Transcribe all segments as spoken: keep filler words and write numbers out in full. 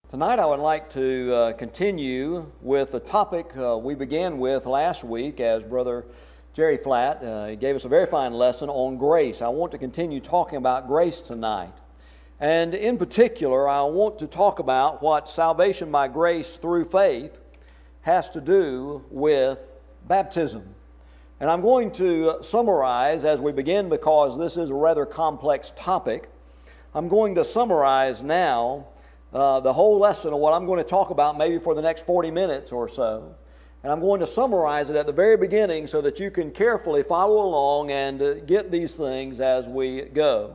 Tonight I would like to uh, continue with a topic uh, we began with last week as Brother Jerry Flatt uh, he gave us a very fine lesson on grace. I want to continue talking about grace tonight. And in particular, I want to talk about what salvation by grace through faith has to do with baptism. And I'm going to summarize as we begin because this is a rather complex topic. I'm going to summarize now Uh, the whole lesson of what I'm going to talk about maybe for the next forty minutes or so. And I'm going to summarize it at the very beginning so that you can carefully follow along and uh, get these things as we go.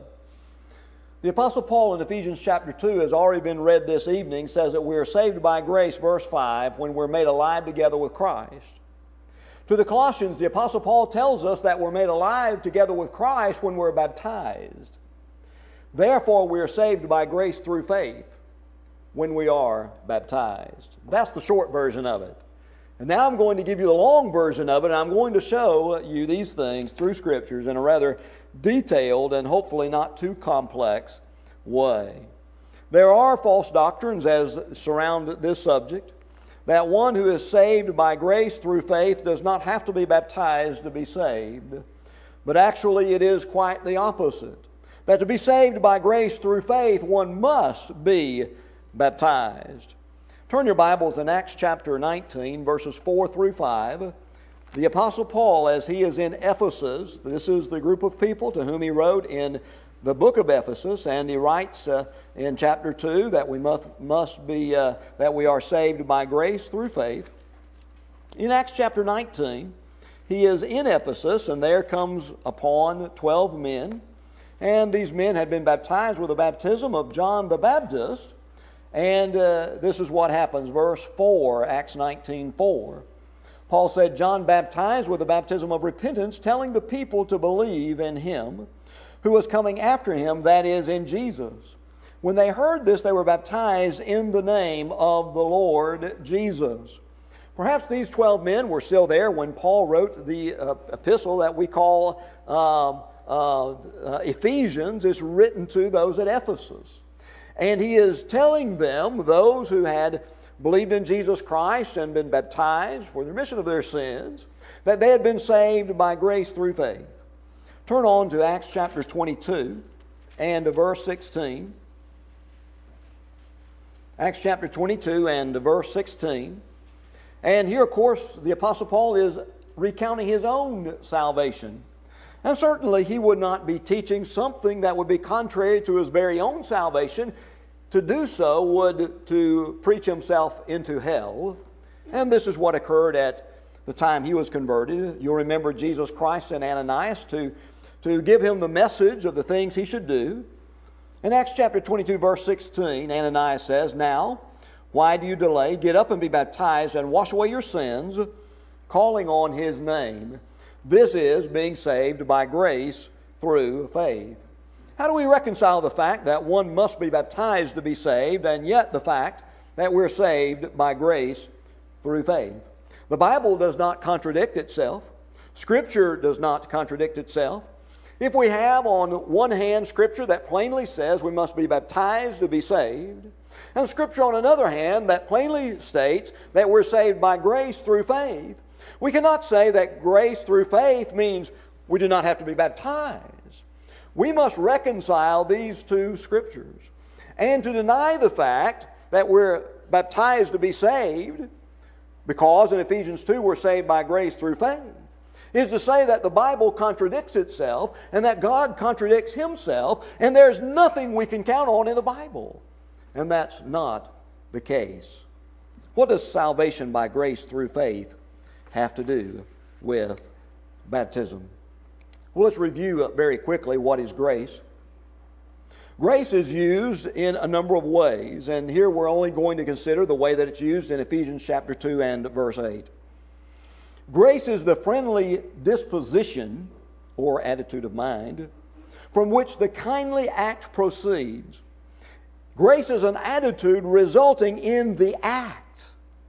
The Apostle Paul in Ephesians chapter two has already been read this evening, says that we are saved by grace, verse five, when we're made alive together with Christ. To the Colossians, the Apostle Paul tells us that we're made alive together with Christ when we're baptized. Therefore, we are saved by grace through faith when we are baptized. That's the short version of it. And now I'm going to give you the long version of it, and I'm going to show you these things through Scriptures in a rather detailed and hopefully not too complex way. There are false doctrines as surround this subject, that one who is saved by grace through faith does not have to be baptized to be saved, but actually it is quite the opposite. That to be saved by grace through faith, one must be baptized. Turn your Bibles in Acts chapter nineteen, verses four through five. The Apostle Paul, as he is in Ephesus, this is the group of people to whom he wrote in the book of Ephesus, and he writes uh, in chapter two that we must, must be, uh, that we are saved by grace through faith. In Acts chapter nineteen, he is in Ephesus, and there comes upon twelve men, and these men had been baptized with the baptism of John the Baptist. And uh, this is what happens, verse four, Acts nineteen four. Paul said, John baptized with the baptism of repentance, telling the people to believe in him who was coming after him, that is, in Jesus. When they heard this, they were baptized in the name of the Lord Jesus. Perhaps these twelve men were still there when Paul wrote the uh, epistle that we call uh, uh, uh, Ephesians. It's written to those at Ephesus. And he is telling them, those who had believed in Jesus Christ and been baptized for the remission of their sins, that they had been saved by grace through faith. Turn on to Acts chapter twenty-two and verse sixteen. Acts chapter twenty-two and verse sixteen. And here, of course, the Apostle Paul is recounting his own salvation. And certainly he would not be teaching something that would be contrary to his very own salvation. To do so would to preach himself into hell. And this is what occurred at the time he was converted. You'll remember Jesus Christ sent Ananias to, to give him the message of the things he should do. In Acts chapter twenty-two, verse sixteen, Ananias says, Now, why do you delay? Get up and be baptized and wash away your sins, calling on his name. This is being saved by grace through faith. How do we reconcile the fact that one must be baptized to be saved, and yet the fact that we're saved by grace through faith? The Bible does not contradict itself. Scripture does not contradict itself. If we have on one hand Scripture that plainly says we must be baptized to be saved, and Scripture on another hand that plainly states that we're saved by grace through faith, we cannot say that grace through faith means we do not have to be baptized. We must reconcile these two Scriptures. And to deny the fact that we're baptized to be saved, because in Ephesians two we're saved by grace through faith, is to say that the Bible contradicts itself and that God contradicts Himself, and there's nothing we can count on in the Bible. And that's not the case. What does salvation by grace through faith have to do with baptism? Well, let's review very quickly what is grace. Grace is used in a number of ways, and here we're only going to consider the way that it's used in Ephesians chapter two and verse eight. Grace is the friendly disposition or attitude of mind from which the kindly act proceeds. Grace is an attitude resulting in the act.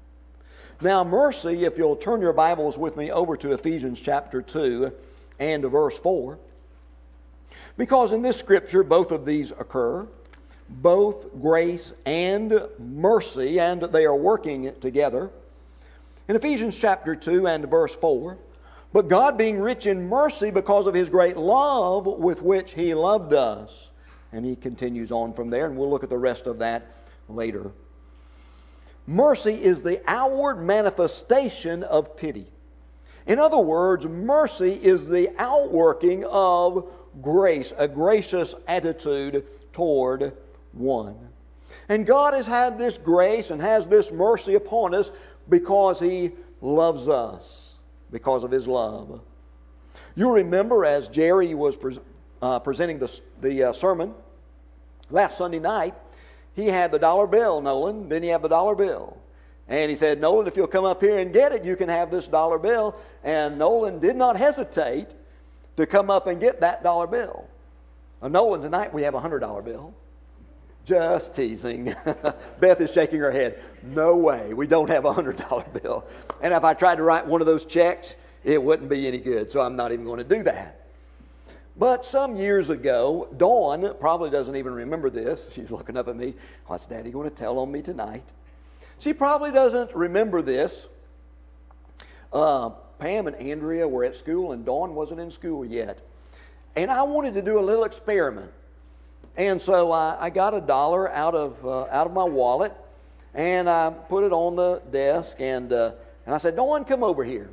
Now, mercy, if you'll turn your Bibles with me over to Ephesians chapter two and verse four. Because in this scripture, both of these occur. both grace and mercy, and they are working together. In Ephesians chapter two and verse four, but God being rich in mercy because of His great love with which He loved us. And he continues on from there, and we'll look at the rest of that later. Mercy is the outward manifestation of pity. In other words, mercy is the outworking of grace, a gracious attitude toward one. And God has had this grace and has this mercy upon us because He loves us, because of His love. You remember as Jerry was pre- uh, presenting the, the uh, sermon last Sunday night, he had the dollar bill, Nolan. Didn't he have the dollar bill? And he said, Nolan, if you'll come up here and get it, you can have this dollar bill. And Nolan did not hesitate to come up and get that dollar bill. Uh, Nolan, tonight we have a one hundred dollar bill. Just teasing. Beth is shaking her head. No way, we don't have a one hundred dollar bill. And if I tried to write one of those checks, it wouldn't be any good, so I'm not even going to do that. But some years ago, Dawn probably doesn't even remember this. She's looking up at me. What's Daddy going to tell on me tonight? She probably doesn't remember this. Uh, Pam and Andrea were at school, and Dawn wasn't in school yet. And I wanted to do a little experiment. And so I, I got a dollar out of uh, out of my wallet, and I put it on the desk, and uh, and I said, Dawn, come over here.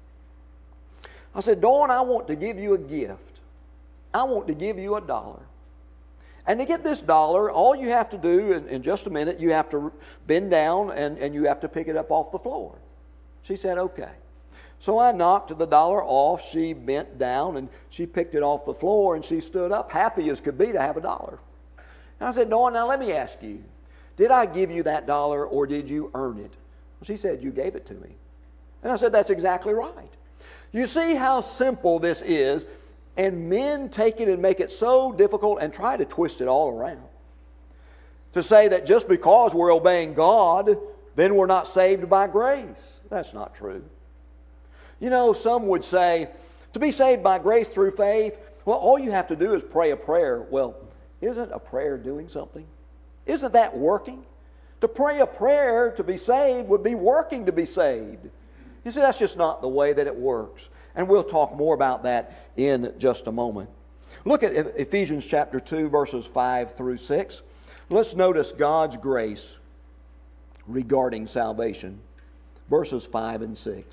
I said, Dawn, I want to give you a gift. I want to give you a dollar. And to get this dollar, all you have to do in, in just a minute, you have to bend down and, and you have to pick it up off the floor. She said, okay. So I knocked the dollar off. She bent down and she picked it off the floor and she stood up, happy as could be to have a dollar. And I said, Dawn, now let me ask you, did I give you that dollar or did you earn it? Well, she said, you gave it to me. And I said, that's exactly right. You see how simple this is. And men take it and make it so difficult and try to twist it all around. To say that just because we're obeying God, then we're not saved by grace. That's not true. You know, some would say, to be saved by grace through faith, well, all you have to do is pray a prayer. Well, isn't a prayer doing something? Isn't that working? To pray a prayer to be saved would be working to be saved. You see, that's just not the way that it works. And we'll talk more about that in just a moment. Look at Ephesians chapter two, verses five through six. Let's notice God's grace regarding salvation. Verses five and six.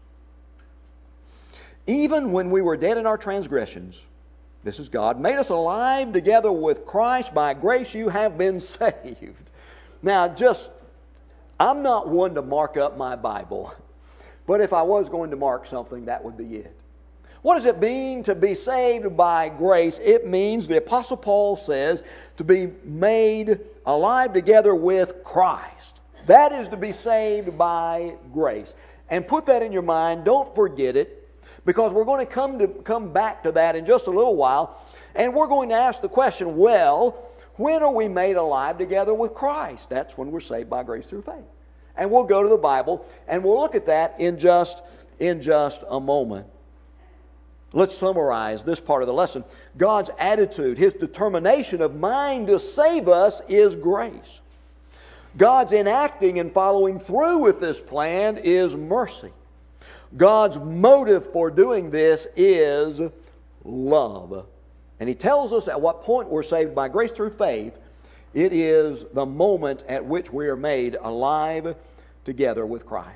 Even when we were dead in our transgressions, this is God, made us alive together with Christ. By grace you have been saved. Now, just, I'm not one to mark up my Bible. But if I was going to mark something, that would be it. What does it mean to be saved by grace? It means, the Apostle Paul says, to be made alive together with Christ. That is to be saved by grace. And put that in your mind. Don't forget it. Because we're going to come to come back to that in just a little while. And we're going to ask the question, well, when are we made alive together with Christ? That's when we're saved by grace through faith. And we'll go to the Bible, and we'll look at that in just, in just a moment. Let's summarize this part of the lesson. God's attitude, His determination of mind to save us is grace. God's enacting and following through with this plan is mercy. God's motive for doing this is love. And He tells us at what point we're saved by grace through faith. It is the moment at which we are made alive together with Christ.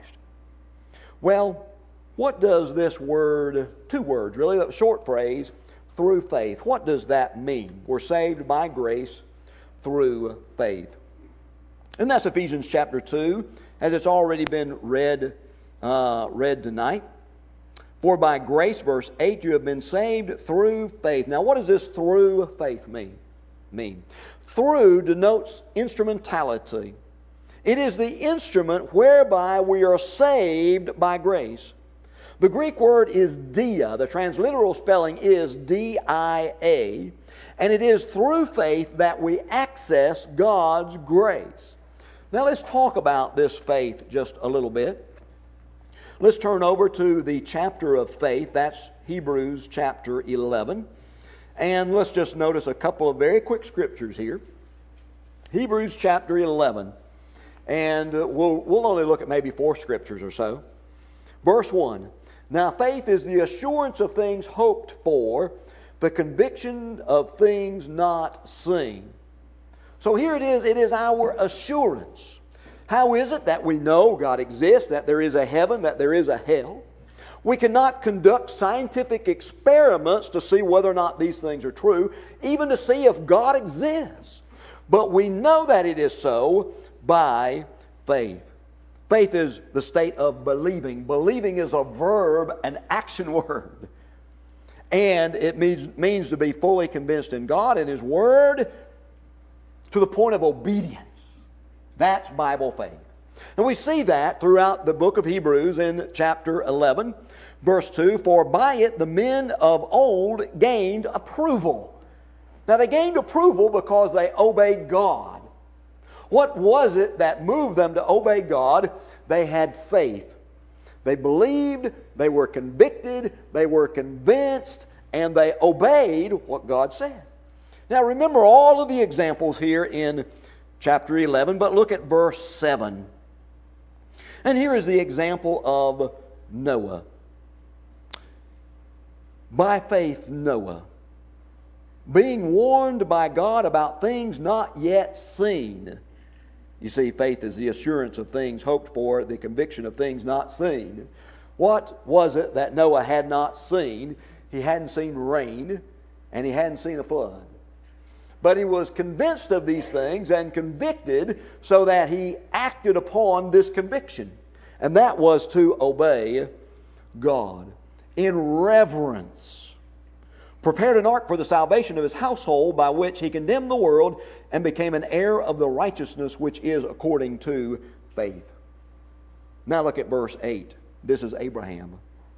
Well, what does this word, two words really, that short phrase, through faith, what does that mean? We're saved by grace through faith. And that's Ephesians chapter two, as it's already been read, uh, read tonight. For by grace, verse eight, you have been saved through faith. Now, what does this through faith mean? mean? Through denotes instrumentality. It is the instrument whereby we are saved by grace. The Greek word is dia. The transliteral spelling is D I A. And it is through faith that we access God's grace. Now let's talk about this faith just a little bit. Let's turn over to the chapter of faith. That's Hebrews chapter eleven. And let's just notice a couple of very quick scriptures here. Hebrews chapter eleven. And uh, we'll, we'll only look at maybe four scriptures or so. Verse one. Now faith is the assurance of things hoped for, the conviction of things not seen. So here it is, it is our assurance. How is it that we know God exists, that there is a heaven, that there is a hell? We cannot conduct scientific experiments to see whether or not these things are true, even to see if God exists. But we know that it is so by faith. Faith is the state of believing. Believing is a verb, an action word. And it means, means to be fully convinced in God and His Word to the point of obedience. That's Bible faith. And we see that throughout the book of Hebrews in chapter eleven, verse two, for by it the men of old gained approval. Now they gained approval because they obeyed God. What was it that moved them to obey God? They had faith. They believed, they were convicted, they were convinced, and they obeyed what God said. Now remember all of the examples here in chapter eleven, but look at verse seven. And here is the example of Noah. By faith, Noah, being warned by God about things not yet seen. You see, faith is the assurance of things hoped for, the conviction of things not seen. What was it that Noah had not seen? He hadn't seen rain, and he hadn't seen a flood. But he was convinced of these things and convicted so that he acted upon this conviction. And that was to obey God in reverence. Prepared an ark for the salvation of his household, by which he condemned the world and became an heir of the righteousness which is according to faith. Now look at verse eight. This is Abraham.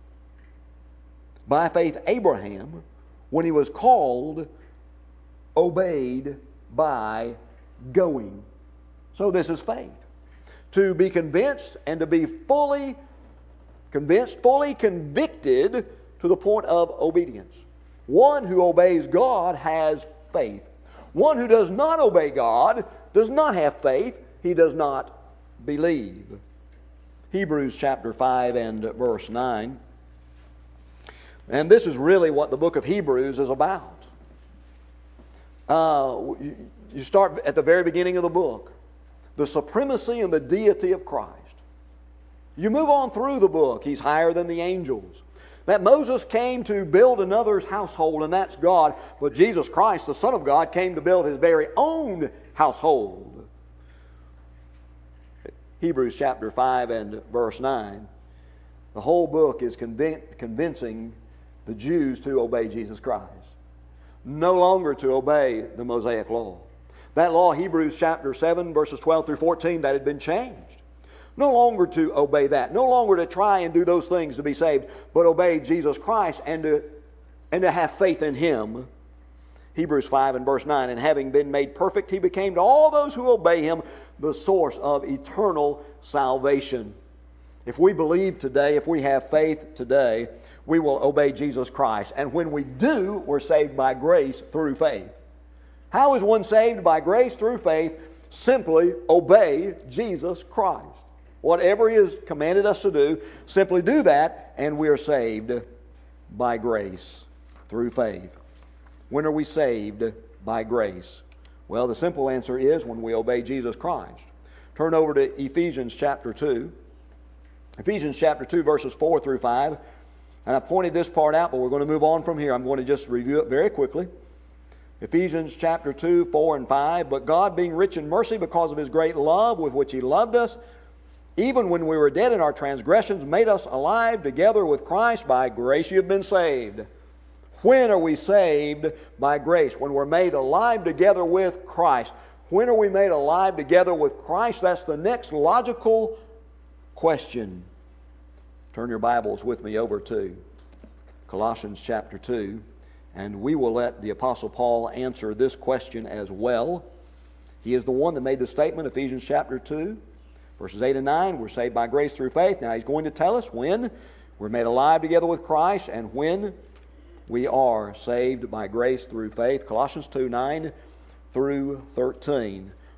By faith Abraham, when he was called, obeyed by going. So this is faith. To be convinced and to be fully convinced, fully convicted to the point of obedience. One who obeys God has faith. One who does not obey God does not have faith. He does not believe. Hebrews chapter five and verse nine. And this is really what the book of Hebrews is about. Uh, you start at the very beginning of the book. The supremacy and the deity of Christ. You move on through the book. He's higher than the angels. That Moses came to build another's household, and that's God. But Jesus Christ, the Son of God, came to build His very own household. Hebrews chapter five and verse nine. The whole book is convin- convincing the Jews to obey Jesus Christ. No longer to obey the Mosaic law. That law, Hebrews chapter seven, verses twelve through fourteen, that had been changed. No longer to obey that. No longer to try and do those things to be saved, but obey Jesus Christ and to, and to have faith in Him. Hebrews five and verse nine, and having been made perfect, He became to all those who obey Him the source of eternal salvation. If we believe today, if we have faith today, we will obey Jesus Christ. And when we do, we're saved by grace through faith. How is one saved by grace through faith? Simply obey Jesus Christ. Whatever He has commanded us to do, simply do that, and we are saved by grace through faith. When are we saved by grace? Well, the simple answer is when we obey Jesus Christ. Turn over to Ephesians chapter two. Ephesians chapter two, verses four through five. And I pointed this part out, but we're going to move on from here. I'm going to just review it very quickly. Ephesians chapter two, four and five. But God, being rich in mercy because of His great love with which He loved us, even when we were dead in our transgressions, made us alive together with Christ. By grace you have been saved. When are we saved? By grace. When we're made alive together with Christ. When are we made alive together with Christ? That's the next logical question. Turn your Bibles with me over to Colossians chapter two, and we will let the Apostle Paul answer this question as well. He is the one that made the statement, Ephesians chapter two. Verses eight and nine, we're saved by grace through faith. Now he's going to tell us when we're made alive together with Christ and when we are saved by grace through faith. Colossians two, nine through thirteen.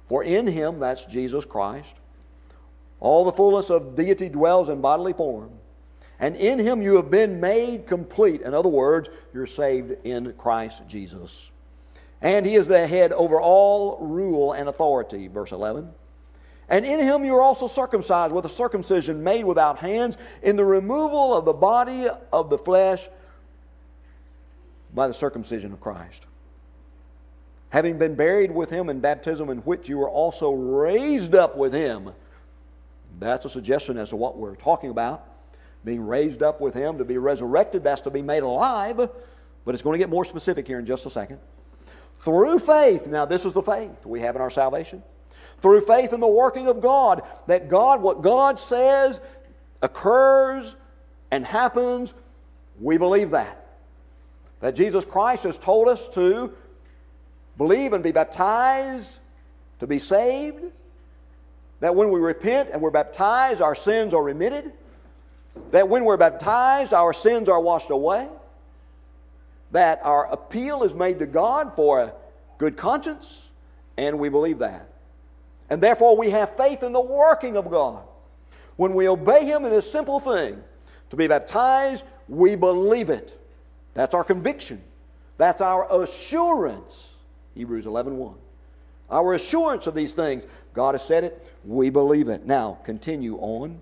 For in Him, that's Jesus Christ, all the fullness of deity dwells in bodily form. And in Him you have been made complete. In other words, you're saved in Christ Jesus. And He is the head over all rule and authority. Verse eleven. And in Him you are also circumcised with a circumcision made without hands, in the removal of the body of the flesh by the circumcision of Christ. Having been buried with Him in baptism, in which you were also raised up with Him. That's a suggestion as to what we're talking about. Being raised up with Him, to be resurrected, that's to be made alive. But it's going to get more specific here in just a second. Through faith, now this is the faith we have in our salvation. Through faith in the working of God, that God, what God says occurs and happens, we believe that. That Jesus Christ has told us to believe and be baptized to be saved. That when we repent and we're baptized, our sins are remitted. That when we're baptized, our sins are washed away. That our appeal is made to God for a good conscience, and we believe that. And therefore we have faith in the working of God. When we obey Him in this simple thing, to be baptized, we believe it. That's our conviction. That's our assurance. Hebrews eleven one. Our assurance of these things. God has said it, we believe it. Now, continue on.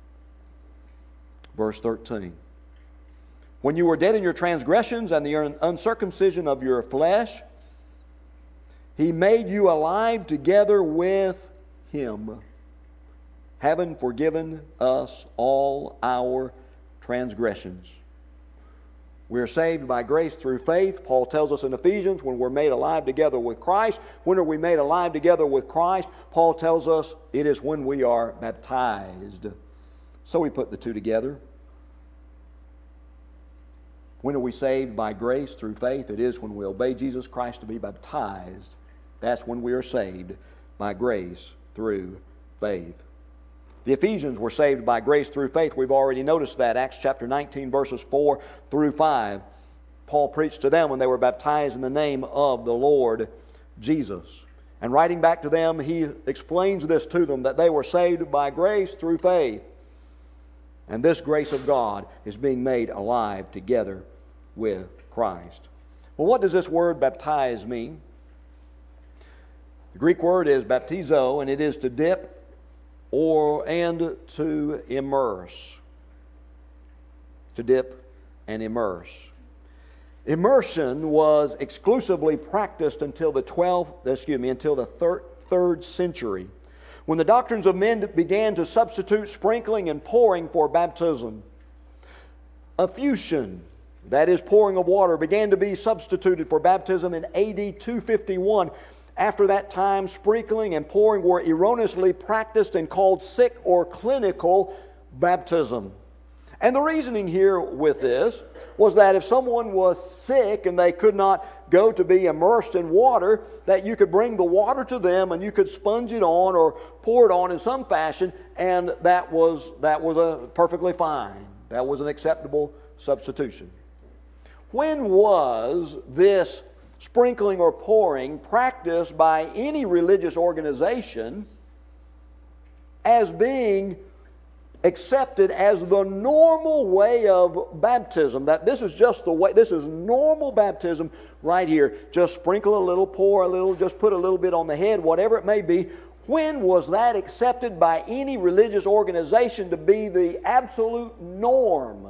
Verse thirteen. When you were dead in your transgressions and the uncircumcision of your flesh, He made you alive together with Him, having forgiven us all our transgressions. We are saved by grace through faith. Paul tells us in Ephesians, when we're made alive together with Christ. When are we made alive together with Christ? Paul tells us it is when we are baptized. So we put the two together. When are we saved by grace through faith? It is when we obey Jesus Christ to be baptized. That's when we are saved by grace through faith. The Ephesians were saved by grace through faith. We've already noticed that. Acts chapter nineteen, verses four through five. Paul preached to them when they were baptized in the name of the Lord Jesus. And writing back to them, he explains this to them, that they were saved by grace through faith. And this grace of God is being made alive together with Christ. Well, what does this word baptize mean? The Greek word is baptizo, and it is to dip or and to immerse. To dip and immerse. Immersion was exclusively practiced until the twelfth, excuse me, until the third, third century, when the doctrines of men began to substitute sprinkling and pouring for baptism. Effusion, that is pouring of water, began to be substituted for baptism in A D two fifty-one. After that time, sprinkling and pouring were erroneously practiced and called sick or clinical baptism. And the reasoning here with this was that if someone was sick and they could not go to be immersed in water, that you could bring the water to them and you could sponge it on or pour it on in some fashion, and that was that was a perfectly fine. That was an acceptable substitution. When was this sprinkling or pouring practiced by any religious organization as being accepted as the normal way of baptism? That this is just the way, this is normal baptism right here. Just sprinkle a little, pour a little, just put a little bit on the head, whatever it may be. When was that accepted by any religious organization to be the absolute norm?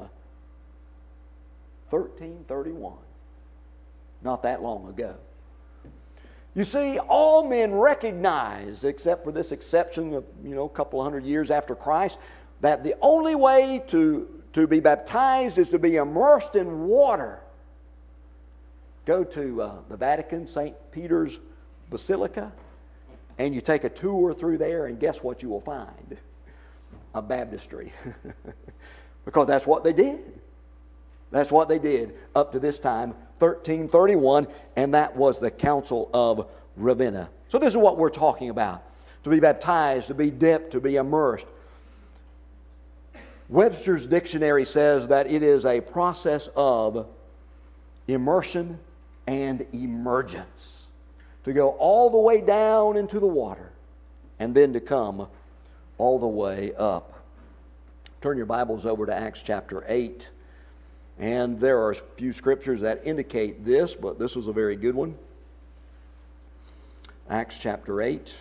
thirteen thirty-one. Not that long ago. You see, all men recognize, except for this exception of, you know, a couple hundred years after Christ, that the only way to, to be baptized is to be immersed in water. Go to uh, the Vatican, Saint Peter's Basilica, and you take a tour through there, and guess what you will find? A baptistry. Because that's what they did. That's what they did up to this time, thirteen thirty-one, and that was the Council of Ravenna. So this is what we're talking about. To be baptized, to be dipped, to be immersed. Webster's dictionary says that it is a process of immersion and emergence. to go all the way down into the water and then to come all the way up. Turn your Bibles over to Acts chapter eight. And there are a few scriptures that indicate this, but this was a very good one. Acts chapter eight.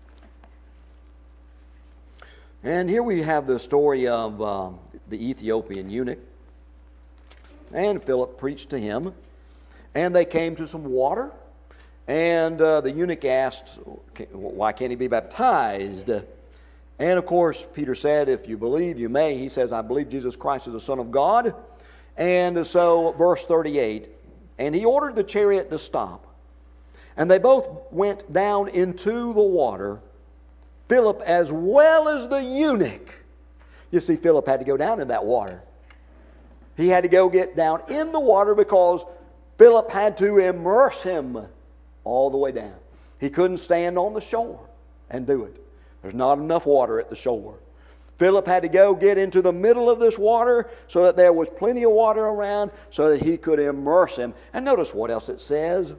And here we have the story of uh, the Ethiopian eunuch. And Philip preached to him. And they came to some water. And uh, the eunuch asked, why can't he be baptized? And of course, Peter said, if you believe, you may. He says, I believe Jesus Christ is the Son of God. And so, verse thirty-eight, and he ordered the chariot to stop. And they both went down into the water, Philip as well as the eunuch. You see, Philip had to go down in that water. He had to go get down in the water because Philip had to immerse him all the way down. He couldn't stand on the shore and do it. There's not enough water at the shore. Philip had to go get into the middle of this water so that there was plenty of water around so that he could immerse him. And notice what else it says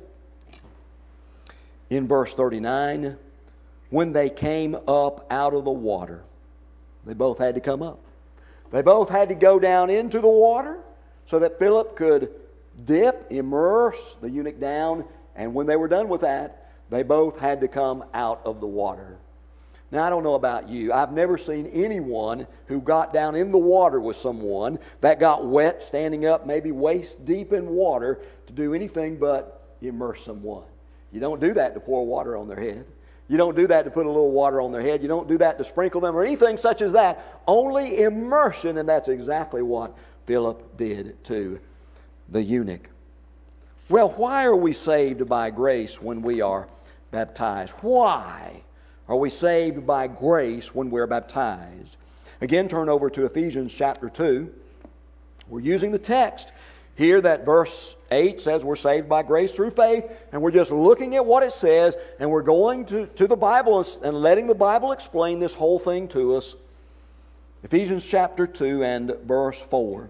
in verse thirty-nine. When they came up out of the water, they both had to come up. They both had to go down into the water so that Philip could dip, immerse the eunuch down. And when they were done with that, they both had to come out of the water. Now, I don't know about you. I've never seen anyone who got down in the water with someone that got wet, standing up maybe waist deep in water, to do anything but immerse someone. You don't do that to pour water on their head. You don't do that to put a little water on their head. You don't do that to sprinkle them or anything such as that. Only immersion, and that's exactly what Philip did to the eunuch. Well, why are we saved by grace when we are baptized? Why are we saved by grace when we're baptized? Again, turn over to Ephesians chapter two. We're using the text here that verse eight says we're saved by grace through faith, and we're just looking at what it says, and we're going to, to the Bible and letting the Bible explain this whole thing to us. Ephesians chapter two and verse four.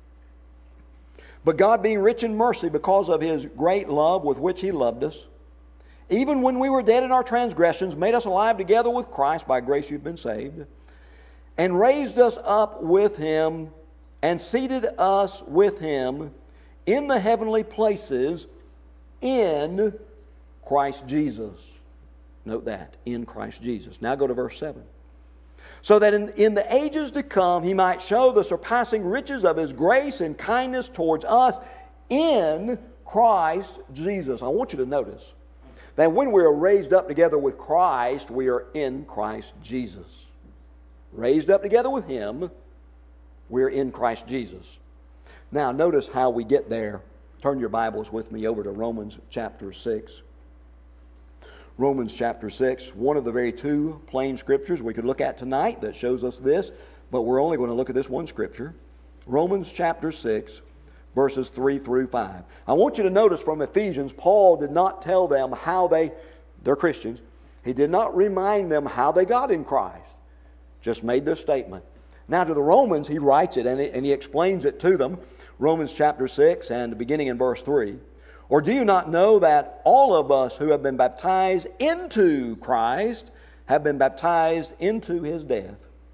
But God, being rich in mercy because of His great love with which He loved us, even when we were dead in our transgressions, made us alive together with Christ. By grace you've been saved. And raised us up with Him and seated us with Him in the heavenly places in Christ Jesus. Note that, in Christ Jesus. Now go to verse seven. So that in, in the ages to come He might show the surpassing riches of His grace and kindness towards us in Christ Jesus. I want you to notice that when we are raised up together with Christ, we are in Christ Jesus. Raised up together with Him, we're in Christ Jesus. Now, notice how we get there. Turn your Bibles with me over to Romans chapter six. Romans chapter six, one of the very two plain scriptures we could look at tonight that shows us this, but we're only going to look at this one scripture. Romans chapter six, verses three through five. I want you to notice from Ephesians, Paul did not tell them how they, they're Christians, he did not remind them how they got in Christ. Just made this statement. Now to the Romans, he writes it and, and he explains it to them. Romans chapter six and beginning in verse three. Or do you not know that all of us who have been baptized into Christ have been baptized into His death?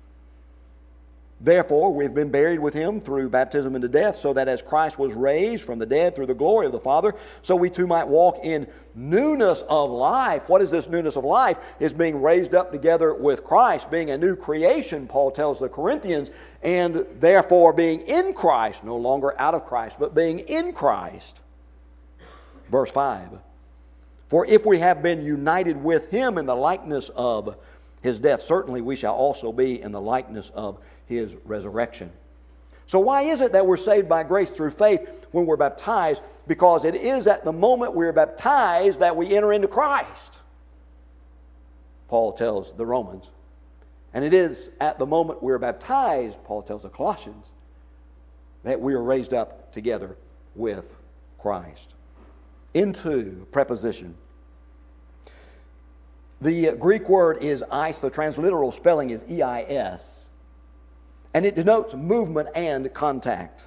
Therefore, we've been buried with Him through baptism into death, so that as Christ was raised from the dead through the glory of the Father, so we too might walk in newness of life. What is this newness of life? It's being raised up together with Christ, being a new creation, Paul tells the Corinthians, and therefore being in Christ, no longer out of Christ, but being in Christ. Verse five. For if we have been united with Him in the likeness of His death, certainly we shall also be in the likeness of His resurrection. So why is it that we're saved by grace through faith when we're baptized? Because it is at the moment we're baptized that we enter into Christ, Paul tells the Romans. And it is at the moment we're baptized, Paul tells the Colossians, that we are raised up together with Christ. Into preposition. The Greek word is eis. The transliteral spelling is E I S. And it denotes movement and contact.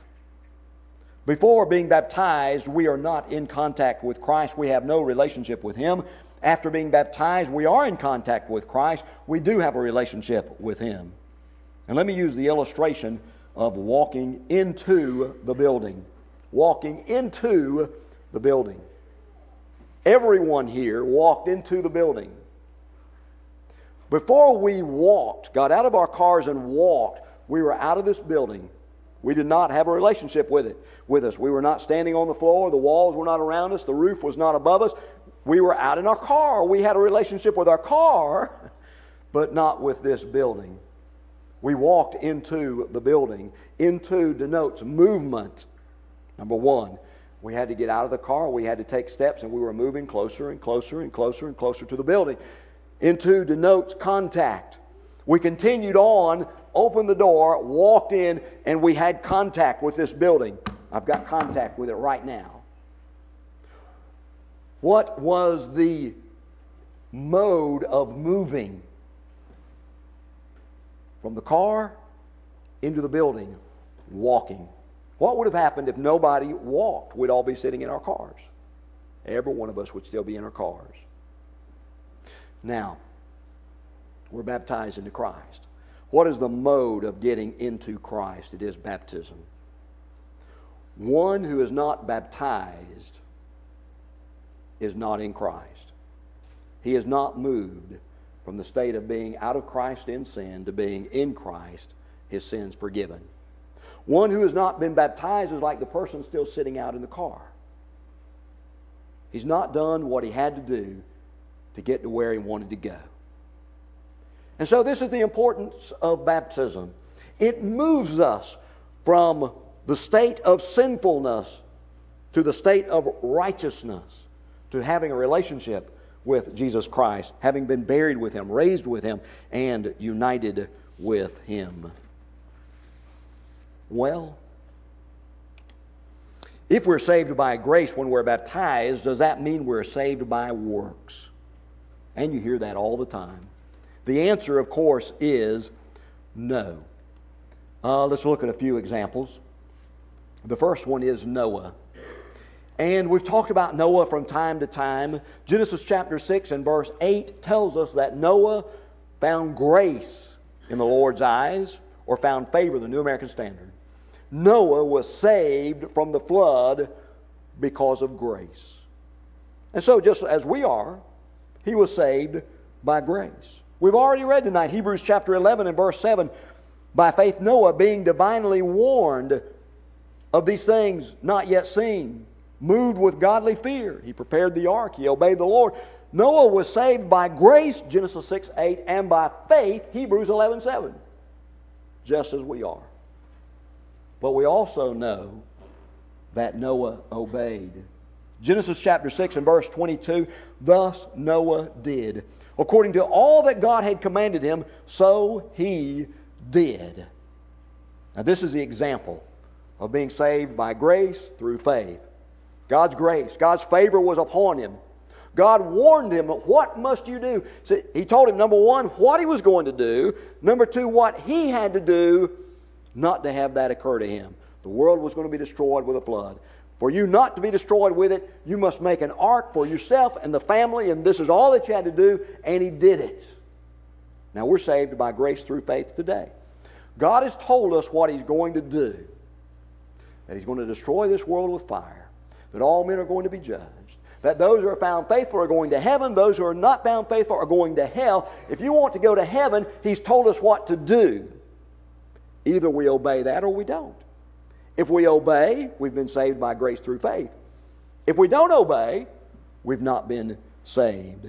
Before being baptized, we are not in contact with Christ. We have no relationship with Him. after being baptized, we are in contact with Christ. We do have a relationship with Him. And let me use the illustration of walking into the building. Walking into the building. Everyone here walked into the building. Before we walked, got out of our cars and walked, we were out of this building. We did not have a relationship with it, with us. We were not standing on the floor. The walls were not around us. The roof was not above us. We were out in our car. We had a relationship with our car, but not with this building. We walked into the building. Into denotes movement. Number one, we had to get out of the car. We had to take steps, and we were moving closer and closer and closer and closer to the building. Into denotes contact. We continued on, opened the door, walked in, and we had contact with this building. I've got contact with it right now. What was the mode of moving? From the car into the building, walking. What would have happened if nobody walked? We'd all be sitting in our cars. Every one of us would still be in our cars. Now, we're baptized into Christ. What is the mode of getting into Christ? It is baptism. One who is not baptized is not in Christ. He is not moved from the state of being out of Christ in sin to being in Christ, his sins forgiven. One who has not been baptized is like the person still sitting out in the car. He's not done what he had to do to get to where he wanted to go. And so this is the importance of baptism. It moves us from the state of sinfulness to the state of righteousness, to having a relationship with Jesus Christ, having been buried with Him, raised with Him, and united with Him. Well, if we're saved by grace when we're baptized, does that mean we're saved by works? And you hear that all the time. The answer, of course, is no. Uh, let's look at a few examples. The first one is Noah. And we've talked about Noah from time to time. Genesis chapter six and verse eight tells us that Noah found grace in the Lord's eyes, or found favor, the New American Standard. Noah was saved from the flood because of grace. And so just as we are, he was saved by grace. We've already read tonight Hebrews chapter eleven and verse seven. By faith Noah, being divinely warned of these things not yet seen, moved with godly fear, he prepared the ark, he obeyed the Lord. Noah was saved by grace, Genesis six eight, and by faith, Hebrews eleven seven, just as we are. But we also know that Noah obeyed. Genesis chapter six and verse twenty-two, thus Noah did. According to all that God had commanded him, so he did. Now this is the example of being saved by grace through faith. God's grace, God's favor was upon him. God warned him, what must you do? So he told him, number one, what he was going to do. Number two, what he had to do not to have that occur to him. The world was going to be destroyed with a flood. For you not to be destroyed with it, you must make an ark for yourself and the family, and this is all that you had to do, and he did it. Now we're saved by grace through faith today. God has told us what he's going to do. That he's going to destroy this world with fire. That all men are going to be judged. That those who are found faithful are going to heaven. Those who are not found faithful are going to hell. If you want to go to heaven, he's told us what to do. Either we obey that or we don't. If we obey, we've been saved by grace through faith. If we don't obey, we've not been saved.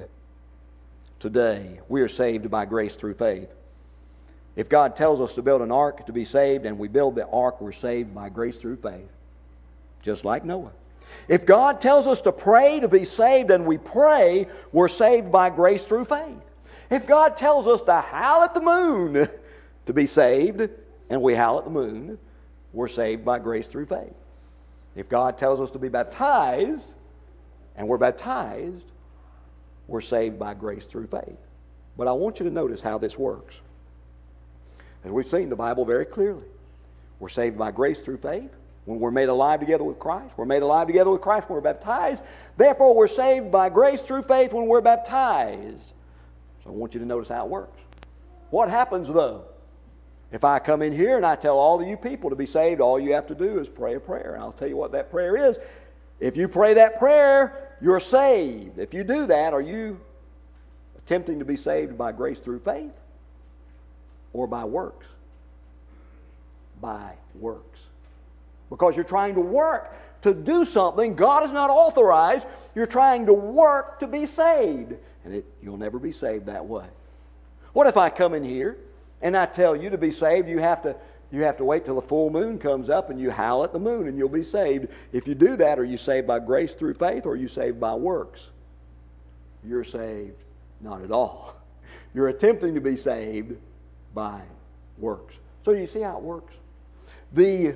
Today, we are saved by grace through faith. If God tells us to build an ark to be saved and we build the ark, we're saved by grace through faith. Just like Noah. If God tells us to pray to be saved and we pray, we're saved by grace through faith. If God tells us to howl at the moon to be saved and we howl at the moon, we're saved by grace through faith. If God tells us to be baptized and we're baptized, we're saved by grace through faith. But I want you to notice how this works. As we've seen the Bible very clearly, we're saved by grace through faith. when we're made alive together with Christ. We're made alive together with Christ when we're baptized. Therefore, we're saved by grace through faith when we're baptized. So I want you to notice how it works. What happens, though? If I come in here and I tell all of you people to be saved, all you have to do is pray a prayer. And I'll tell you what that prayer is. If you pray that prayer, you're saved. If you do that, are you attempting to be saved by grace through faith or by works? By works. Because you're trying to work to do something God has not authorized. You're trying to work to be saved. And it, you'll never be saved that way. What if I come in here and I tell you to be saved, you have to you have to wait till the full moon comes up and you howl at the moon and you'll be saved. If you do that, are you saved by grace through faith or are you saved by works? You're saved not at all. You're attempting to be saved by works. So do you see how it works? The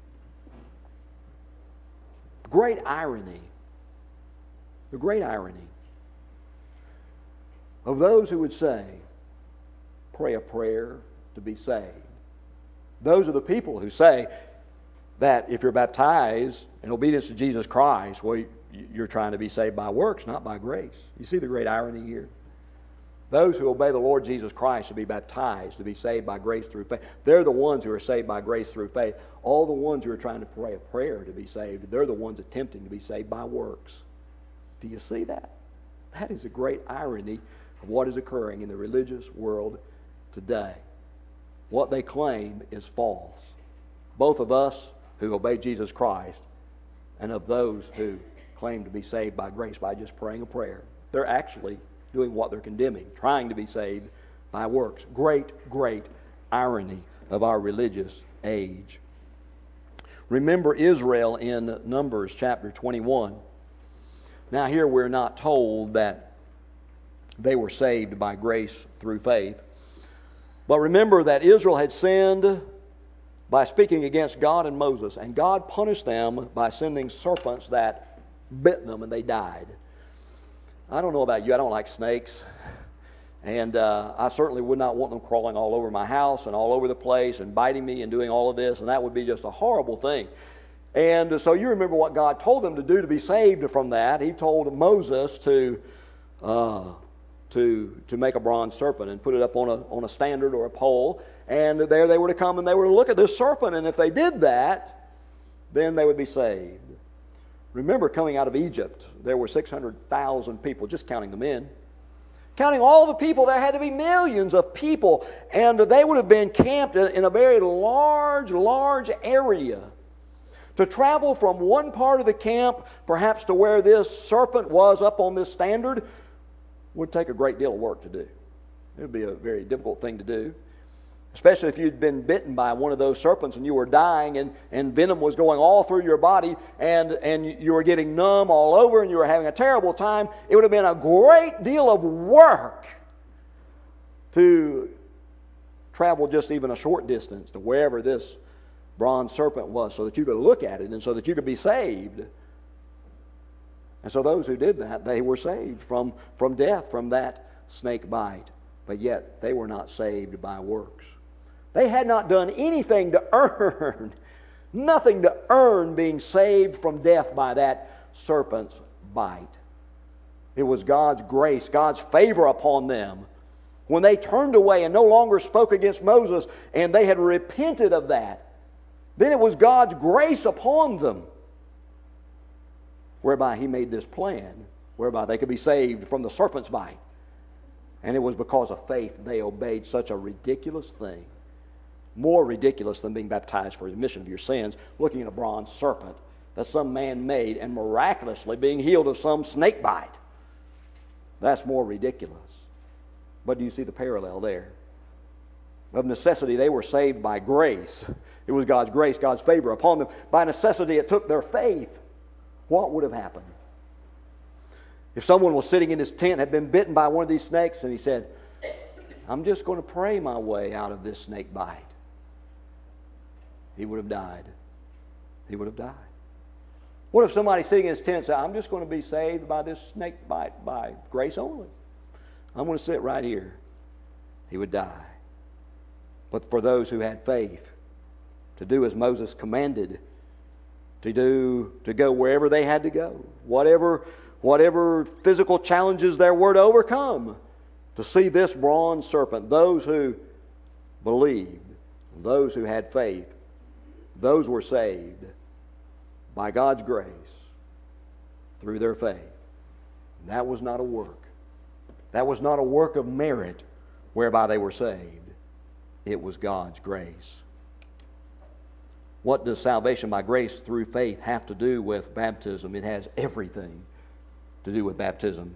great irony, the great irony of those who would say, pray a prayer to be saved. Those are the people who say that if you're baptized in obedience to Jesus Christ, well, you're trying to be saved by works, not by grace. You see the great irony here? Those who obey the Lord Jesus Christ to be baptized, to be saved by grace through faith, they're the ones who are saved by grace through faith. All the ones who are trying to pray a prayer to be saved, they're the ones attempting to be saved by works. Do you see that? That is a great irony of what is occurring in the religious world today. What they claim is false. Both of us who obey Jesus Christ and of those who claim to be saved by grace by just praying a prayer. They're actually doing what they're condemning, trying to be saved by works. Great, great irony of our religious age. Remember Israel in Numbers chapter twenty-one. Now here we're not told that they were saved by grace through faith. But remember that Israel had sinned by speaking against God and Moses, and God punished them by sending serpents that bit them and they died. I don't know about you, I don't like snakes, and uh, I certainly would not want them crawling all over my house and all over the place and biting me and doing all of this, and that would be just a horrible thing. And so you remember what God told them to do to be saved from that. He told Moses to uh, to to make a bronze serpent and put it up on a on a standard or a pole, and there they were to come and they were to look at this serpent, and if they did that, then they would be saved. Remember, coming out of Egypt, there were six hundred thousand people, just counting the men. Counting all the people, there had to be millions of people, and they would have been camped in a very large, large area. To travel from one part of the camp, perhaps to where this serpent was up on this standard, would take a great deal of work to do. It would be a very difficult thing to do. Especially if you'd been bitten by one of those serpents and you were dying and, and venom was going all through your body and, and you were getting numb all over and you were having a terrible time. It would have been a great deal of work to travel just even a short distance to wherever this bronze serpent was so that you could look at it and so that you could be saved. And so those who did that, they were saved from, from death, from that snake bite. But yet they were not saved by works. They had not done anything to earn, nothing to earn being saved from death by that serpent's bite. It was God's grace, God's favor upon them. When they turned away and no longer spoke against Moses and they had repented of that, then it was God's grace upon them, whereby He made this plan, whereby they could be saved from the serpent's bite. And it was because of faith they obeyed such a ridiculous thing. More ridiculous than being baptized for the remission of your sins, looking at a bronze serpent that some man made and miraculously being healed of some snake bite. That's more ridiculous. But do you see the parallel there? Of necessity, they were saved by grace. It was God's grace, God's favor upon them. By necessity, it took their faith. What would have happened? If someone was sitting in his tent, had been bitten by one of these snakes, and he said, I'm just going to pray my way out of this snake bite. He would have died. He would have died. What if somebody sitting in his tent said, I'm just going to be saved by this snake bite by grace only. I'm going to sit right here. He would die. But for those who had faith to do as Moses commanded, to do to go wherever they had to go, whatever whatever physical challenges there were to overcome, to see this bronze serpent. Those who believed, those who had faith, those were saved by God's grace through their faith. And that was not a work. That was not a work of merit whereby they were saved. It was God's grace. What does salvation by grace through faith have to do with baptism? It has everything to do with baptism.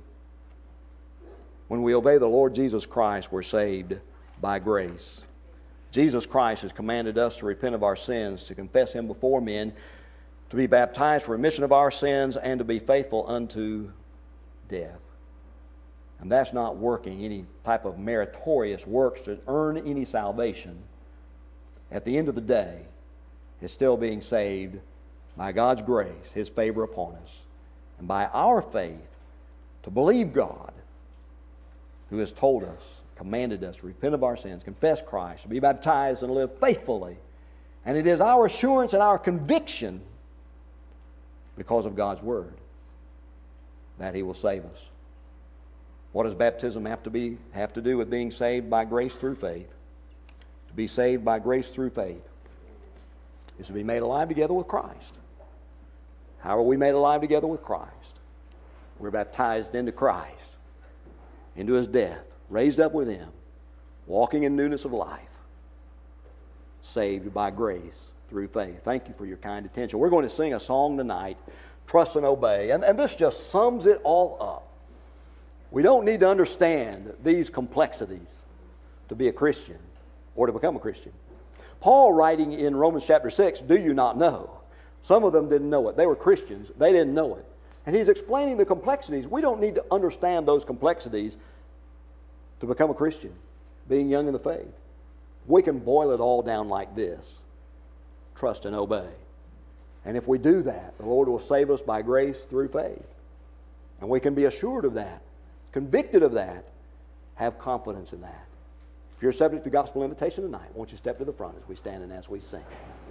When we obey the Lord Jesus Christ, we're saved by grace. Jesus Christ has commanded us to repent of our sins, to confess Him before men, to be baptized for remission of our sins, and to be faithful unto death. And that's not working any type of meritorious works to earn any salvation. At the end of the day, it's still being saved by God's grace, His favor upon us, and by our faith to believe God, who has told us, commanded us to repent of our sins, confess Christ, to be baptized, and live faithfully. And it is our assurance and our conviction, because of God's Word, that He will save us. What does baptism have to be have to do with being saved by grace through faith? To be saved by grace through faith is to be made alive together with Christ. How are we made alive together with Christ? We're baptized into Christ, into His death, raised up with Him, walking in newness of life, saved by grace through faith. Thank you for your kind attention. We're going to sing a song tonight, Trust and Obey, and, and this just sums it all up. We don't need to understand these complexities to be a Christian or to become a Christian. Paul, writing in Romans chapter six, do you not know? Some of them didn't know it. They were Christians. They didn't know it. And he's explaining the complexities. We don't need to understand those complexities to become a Christian, being young in the faith. We can boil it all down like this: trust and obey. And if we do that, the Lord will save us by grace through faith. And we can be assured of that, convicted of that, have confidence in that. If you're subject to gospel invitation tonight, won't you step to the front as we stand and as we sing?